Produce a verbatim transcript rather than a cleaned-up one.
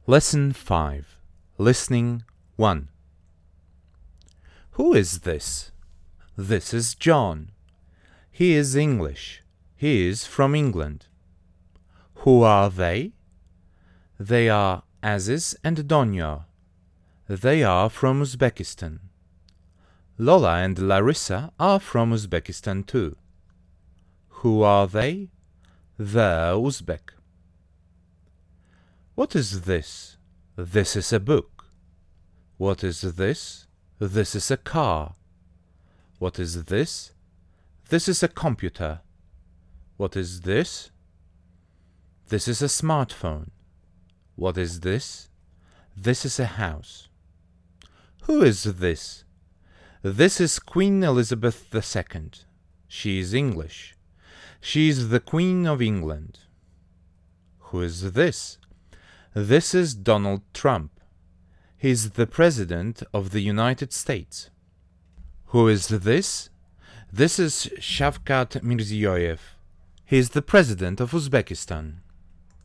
Lesson five. Listening one. Who is this? This is John. He is English. He is from England. Who are they? They are Aziz and Donya. They are from Uzbekistan. Lola and Larissa are from Uzbekistan too. Who are they? They're Uzbek. What is this? This is a book. What is this? This is a car. What is this? This is a computer. What is this? This is a smartphone. What is this? This is a house. Who is this? This is Queen Elizabeth the Second. She is English. She is the Queen of England. Who is this? This is Donald Trump. He is the President of the United States. Who is this? This is Shavkat Mirziyoyev. He is the President of Uzbekistan.